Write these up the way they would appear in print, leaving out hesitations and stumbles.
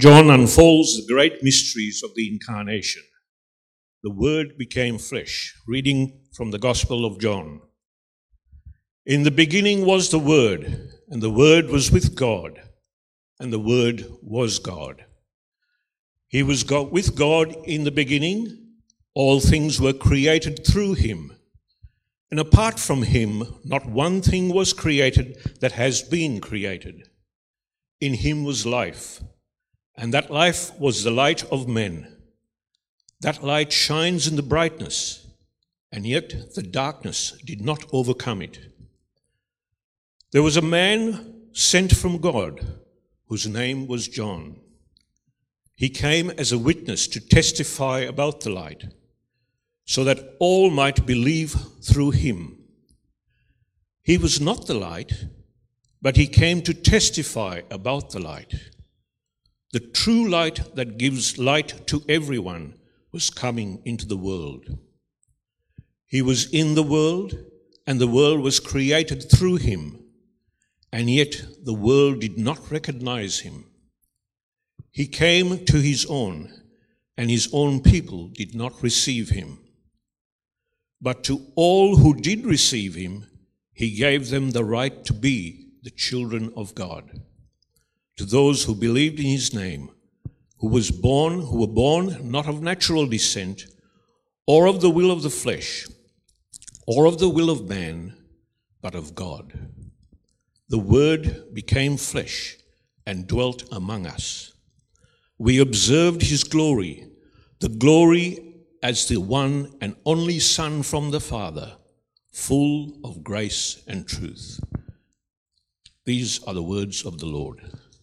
John unfolds the great mysteries of the Incarnation. The Word became flesh. Reading from the Gospel of John. In the beginning was the Word, and the Word was with God, and the Word was God. He was with God in the beginning. All things were created through him, and apart from him, not one thing was created that has been created. In him was life, and that life was the light of men. That light shines in the brightness, and yet the darkness did not overcome it. There was a man sent from God, whose name was John. He came as a witness to testify about the light, so that all might believe through him. He was not the light, but he came to testify about the light. The true light that gives light to everyone was coming into the world. He was in the world, and the world was created through him, and yet the world did not recognize him. He came to his own, and his own people did not receive him. But to all who did receive him, he gave them the right to be the children of God. To those who believed in his name, who were born not of natural descent, or of the will of the flesh, or of the will of man, but of God. The Word became flesh and dwelt among us. We observed his glory, the glory as the one and only Son from the Father, full of grace and truth. These are the words of the Lord.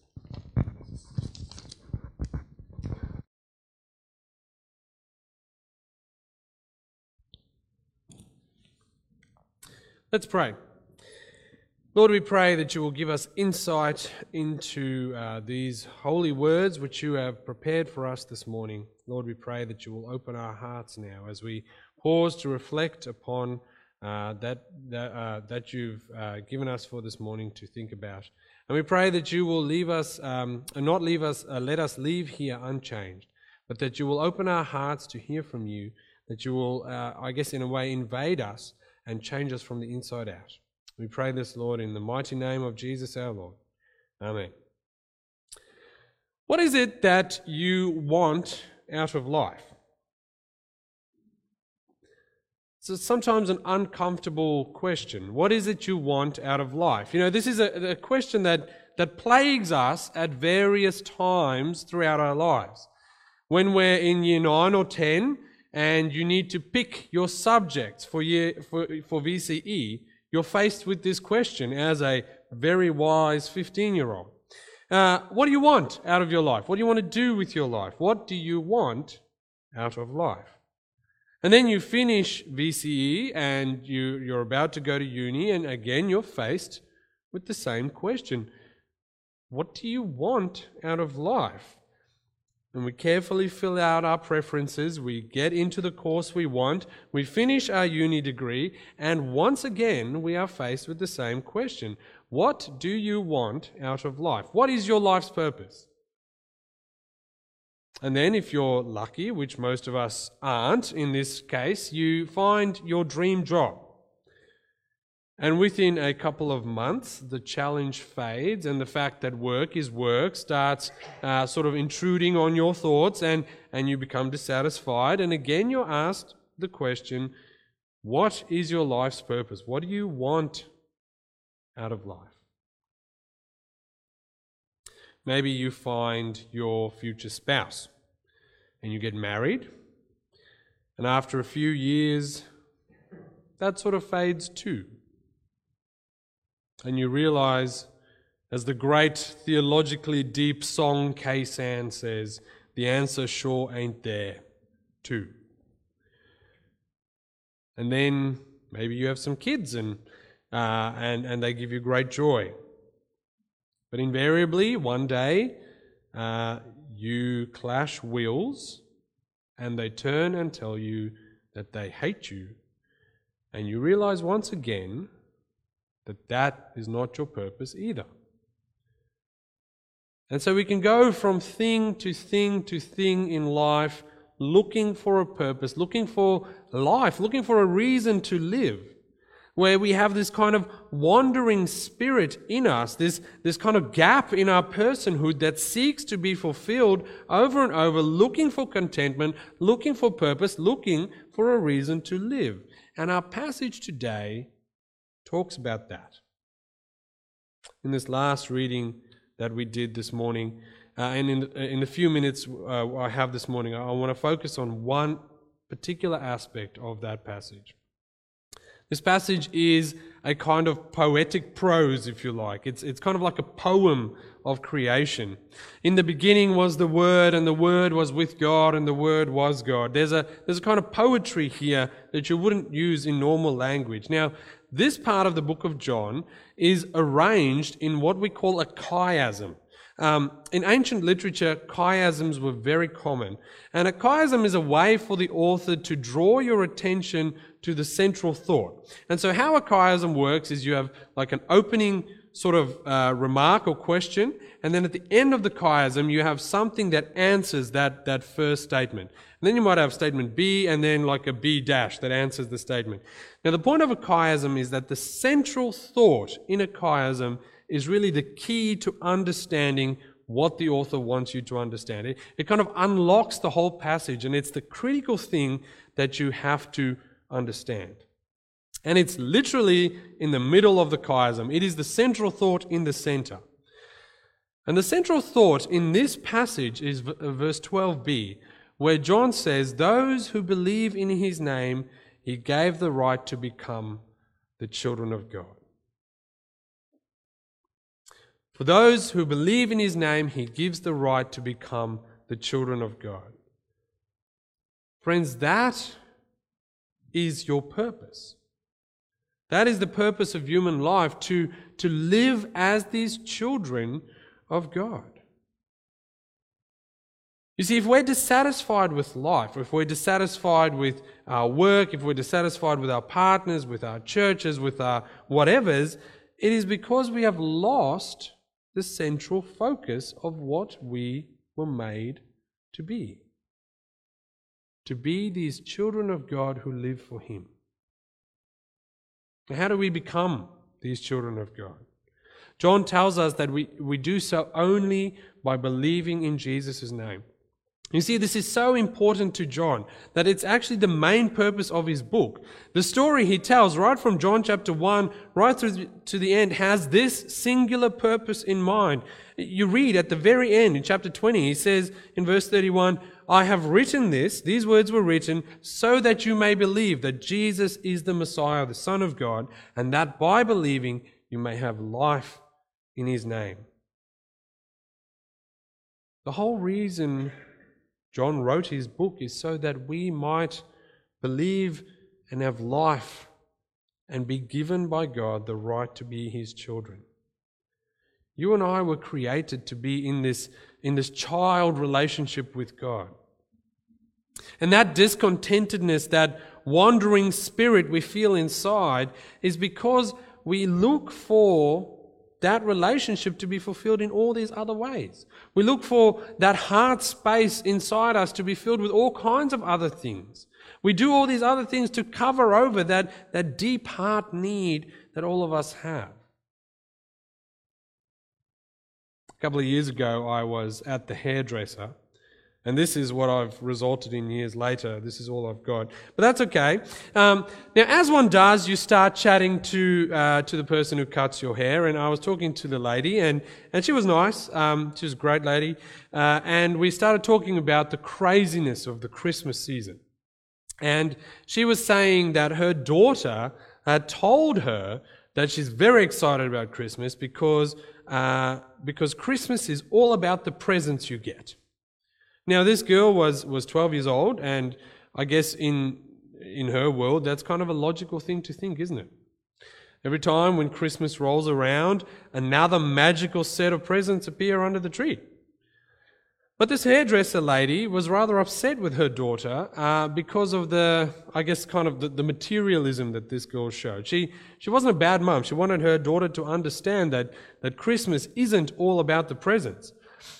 Let's pray. Lord, we pray that you will give us insight into these holy words which you have prepared for us this morning. Lord, we pray that you will open our hearts now as we pause to reflect upon that you've given us for this morning to think about. And we pray that you will leave us, let us leave here unchanged, but that you will open our hearts to hear from you, that you will, in a way, invade us and change us from the inside out. We pray this, Lord, in the mighty name of Jesus our Lord. Amen. What is it that you want out of life? So it's sometimes an uncomfortable question. What is it you want out of life? You know, this is a question that plagues us at various times throughout our lives. When we're in year 9 or 10 and you need to pick your subjects for VCE, you're faced with this question as a very wise 15-year-old. What do you want out of your life? What do you want to do with your life? What do you want out of life? And then you finish VCE and you're about to go to uni, and again you're faced with the same question. What do you want out of life? And we carefully fill out our preferences, we get into the course we want, we finish our uni degree, and once again we are faced with the same question. What do you want out of life? What is your life's purpose? And then if you're lucky, which most of us aren't in this case, you find your dream job. And within a couple of months, the challenge fades, and the fact that work is work starts sort of intruding on your thoughts, and you become dissatisfied. And again, you're asked the question, what is your life's purpose? What do you want out of life? Maybe you find your future spouse, and you get married, and after a few years, that sort of fades too. And you realize, as the great theologically deep song Kay-san says, the answer sure ain't there, too. And then maybe you have some kids and they give you great joy. But invariably, one day, you clash wills and they turn and tell you that they hate you. And you realize once again that is not your purpose either. And so we can go from thing to thing to thing in life, looking for a purpose, looking for life, looking for a reason to live, where we have this kind of wandering spirit in us, this kind of gap in our personhood that seeks to be fulfilled over and over, looking for contentment, looking for purpose, looking for a reason to live. And our passage today talks about that. In this last reading that we did this morning, and in the few minutes I have this morning, I want to focus on one particular aspect of that passage. This passage is a kind of poetic prose, if you like. It's kind of like a poem of creation. In the beginning was the Word, and the Word was with God, and the Word was God. There's a kind of poetry here that you wouldn't use in normal language. Now, this part of the book of John is arranged in what we call a chiasm. In ancient literature, chiasms were very common. And a chiasm is a way for the author to draw your attention to the central thought. And so how a chiasm works is you have like an opening sort of remark or question, and then at the end of the chiasm you have something that answers that first statement. And then you might have statement B and then like a B dash that answers the statement. Now the point of a chiasm is that the central thought in a chiasm is really the key to understanding what the author wants you to understand. It kind of unlocks the whole passage, and it's the critical thing that you have to understand. And it's literally in the middle of the chiasm. It is the central thought in the center. And the central thought in this passage is verse 12b, where John says, "Those who believe in his name, he gave the right to become the children of God." For those who believe in his name, he gives the right to become the children of God. Friends, that is your purpose. That is the purpose of human life, to live as these children of God. You see, if we're dissatisfied with life, if we're dissatisfied with our work, if we're dissatisfied with our partners, with our churches, with our whatevers, it is because we have lost the central focus of what we were made to be. To be these children of God who live for him. Now, how do we become these children of God? John tells us that we do so only by believing in Jesus' name. You see, this is so important to John that it's actually the main purpose of his book. The story he tells right from John chapter 1 right through to the end has this singular purpose in mind. You read at the very end in chapter 20, he says in verse 31, "I have written this," these words were written, "so that you may believe that Jesus is the Messiah, the Son of God, and that by believing you may have life in his name." The whole reason John wrote his book is so that we might believe and have life and be given by God the right to be his children. You and I were created to be in this child relationship with God. And that discontentedness, that wandering spirit we feel inside is because we look for that relationship to be fulfilled in all these other ways. We look for that heart space inside us to be filled with all kinds of other things. We do all these other things to cover over that deep heart need that all of us have. A couple of years ago, I was at the hairdresser, and this is what I've resulted in years later. This is all I've got. But that's okay. Now, as one does, you start chatting to the person who cuts your hair. And I was talking to the lady, and she was nice. She was a great lady. And we started talking about the craziness of the Christmas season. And she was saying that her daughter had told her that she's very excited about Christmas because Christmas is all about the presents you get. Now, this girl was 12 years old, and I guess in her world, that's kind of a logical thing to think, isn't it? Every time when Christmas rolls around, another magical set of presents appear under the tree. But this hairdresser lady was rather upset with her daughter because of the materialism that this girl showed. She wasn't a bad mum. She wanted her daughter to understand that Christmas isn't all about the presents.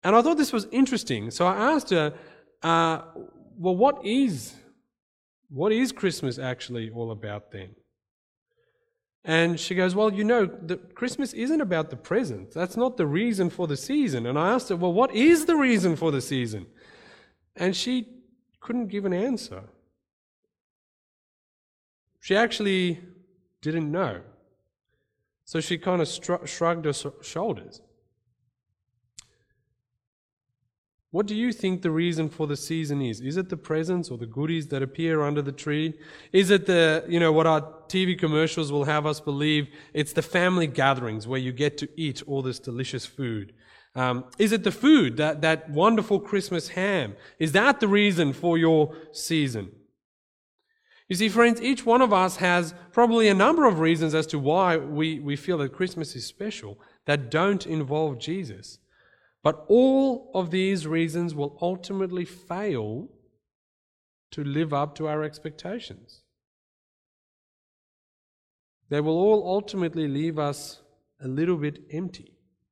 And I thought this was interesting. So I asked her, well, what is Christmas actually all about then? And she goes, well, Christmas isn't about the presents. That's not the reason for the season. And I asked her, well, what is the reason for the season? And she couldn't give an answer. She actually didn't know. So she kind of shrugged her shoulders. What do you think the reason for the season is? Is it the presents or the goodies that appear under the tree? Is it what our TV commercials will have us believe? It's the family gatherings where you get to eat all this delicious food. Is it the food, that wonderful Christmas ham? Is that the reason for your season? You see, friends, each one of us has probably a number of reasons as to why we feel that Christmas is special that don't involve Jesus. But all of these reasons will ultimately fail to live up to our expectations. They will all ultimately leave us a little bit empty.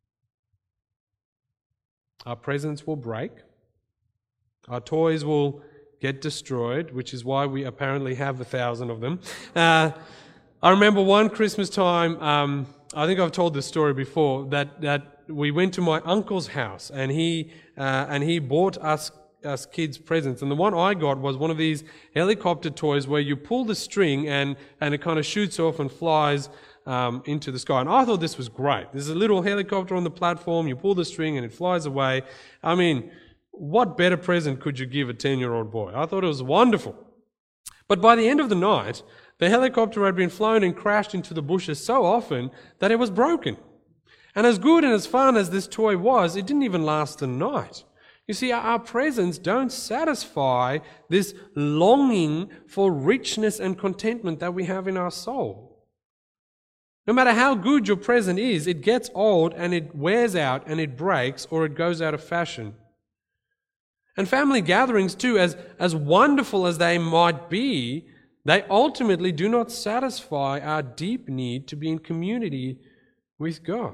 Our presents will break. Our toys will get destroyed, which is why we apparently have 1,000 of them. I remember one Christmas time, I think I've told this story before, that we went to my uncle's house and he bought us kids presents. And the one I got was one of these helicopter toys where you pull the string and it kind of shoots off and flies into the sky. And I thought this was great. There's a little helicopter on the platform, you pull the string and it flies away. I mean, what better present could you give a 10-year-old boy? I thought it was wonderful. But by the end of the night, the helicopter had been flown and crashed into the bushes so often that it was broken. And as good and as fun as this toy was, it didn't even last the night. You see, our presents don't satisfy this longing for richness and contentment that we have in our soul. No matter how good your present is, it gets old and it wears out and it breaks or it goes out of fashion. And family gatherings too, as wonderful as they might be, they ultimately do not satisfy our deep need to be in community with God.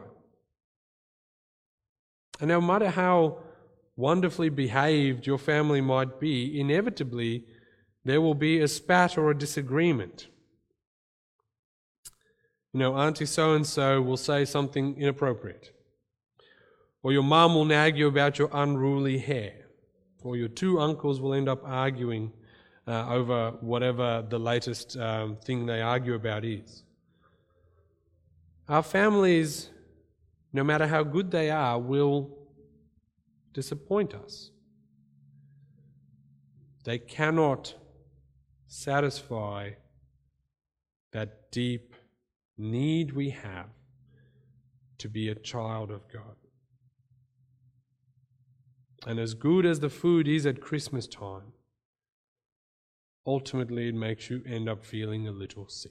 And no matter how wonderfully behaved your family might be, inevitably there will be a spat or a disagreement. Auntie so-and-so will say something inappropriate. Or your mum will nag you about your unruly hair. Or your two uncles will end up arguing over whatever the latest thing they argue about is. Our families, no matter how good they are, will disappoint us. They cannot satisfy that deep need we have to be a child of God. And as good as the food is at Christmas time, ultimately it makes you end up feeling a little sick.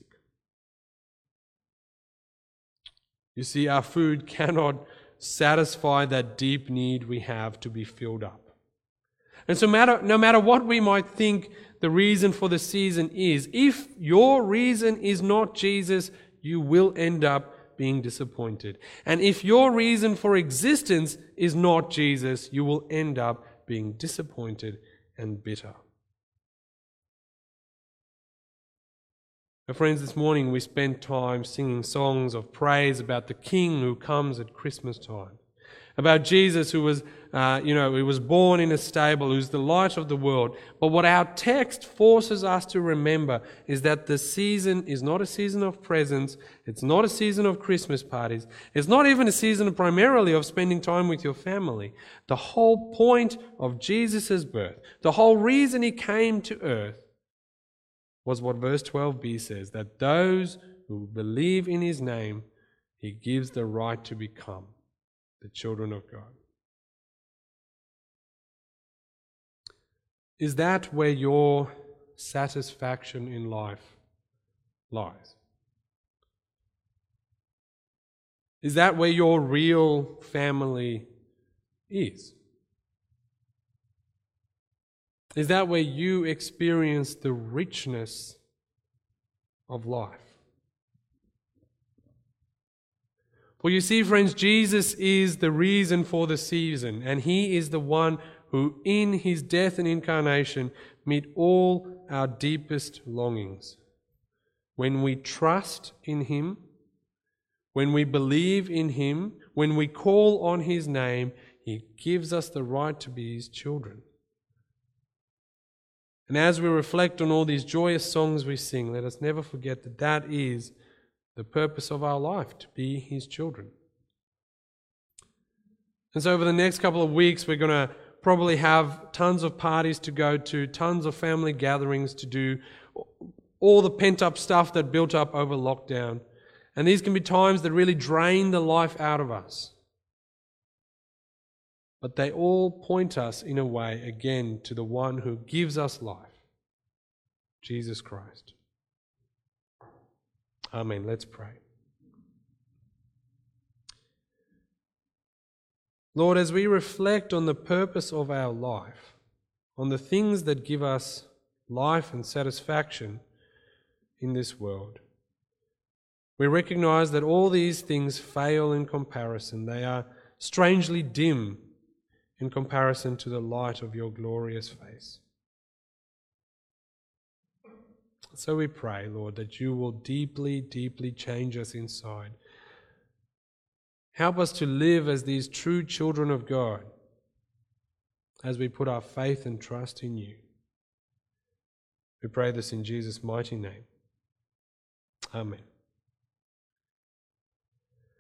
You see, our food cannot satisfy that deep need we have to be filled up. And so no matter what we might think the reason for the season is, if your reason is not Jesus, you will end up being disappointed. And if your reason for existence is not Jesus, you will end up being disappointed and bitter. Friends, this morning we spent time singing songs of praise about the King who comes at Christmas time. About Jesus who was, he was born in a stable, who's the light of the world. But what our text forces us to remember is that the season is not a season of presents. It's not a season of Christmas parties. It's not even a season primarily of spending time with your family. The whole point of Jesus' birth, the whole reason he came to earth, was what verse 12b says, that those who believe in his name, he gives the right to become the children of God. Is that where your satisfaction in life lies? Is that where your real family is? Is that where you experience the richness of life? For you see, friends, Jesus is the reason for the season, and He is the one who in His death and incarnation meet all our deepest longings. When we trust in Him, when we believe in Him, when we call on His name, He gives us the right to be His children. And as we reflect on all these joyous songs we sing, let us never forget that that is the purpose of our life, to be His children. And so over the next couple of weeks, we're going to probably have tons of parties to go to, tons of family gatherings to do, all the pent-up stuff that built up over lockdown. And these can be times that really drain the life out of us. But they all point us in a way, again, to the one who gives us life, Jesus Christ. Amen. Let's pray. Lord, as we reflect on the purpose of our life, on the things that give us life and satisfaction in this world, we recognize that all these things fail in comparison. They are strangely dim in comparison to the light of your glorious face. So we pray, Lord, that you will deeply, deeply change us inside. Help us to live as these true children of God as we put our faith and trust in you. We pray this in Jesus' mighty name. Amen.